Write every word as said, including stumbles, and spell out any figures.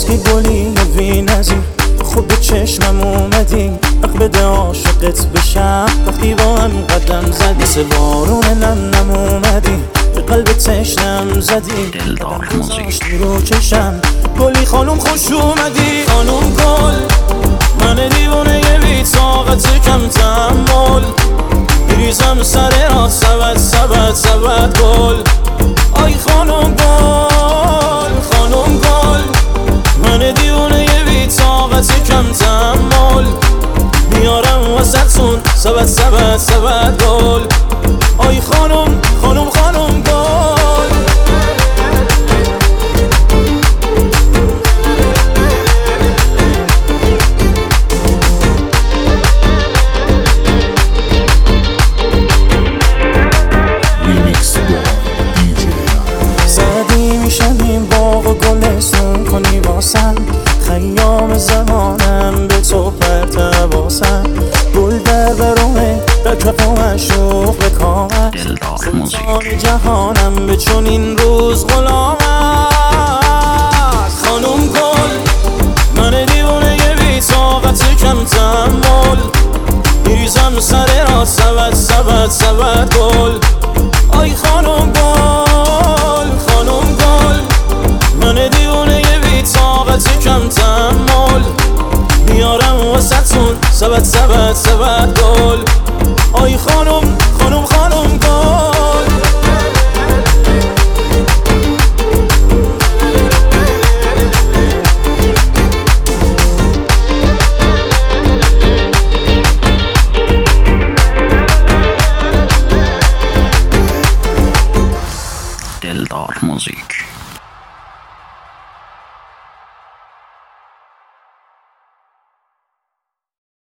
وقتی گلی وی نظیر خوب به چشمم اومدی، حق بده عاشقت بشم وقتی با هم قدم زدی، مثل بارون نم نم اومدی به قلب تشنم زدی، دلدار موزیک رو چشم گلی خانوم خوش اومدی. خانوم گل من دیوونه بی طاقت کم تحمل، میریزم سر را سبت سبت سبت گل. آی خانوم گل خانوم گل من دیوونه بی طاقت کم تحمل، میارم وسطتون سبت سبت سبت گل. آی خانوم خانوم خانوم گل. زدی میشم این باغ و گلستون کنی واسم، خیام زمانم به تو پرتواسم، گل در برونه در کف و مشوق به کامت، سلطان جهانم به چون این روز غلامت. خانوم گل من دیوونه بی طاقت کم تحمل، میریزم سر را سبت سبت سبت گل. آی خانوم گل خانوم گل من دیوونه بی طاقت کم تحمل، میارم وسطتون سبت سبت سبت گل. آی خانوم خانوم خانوم گل. دلدار موزیک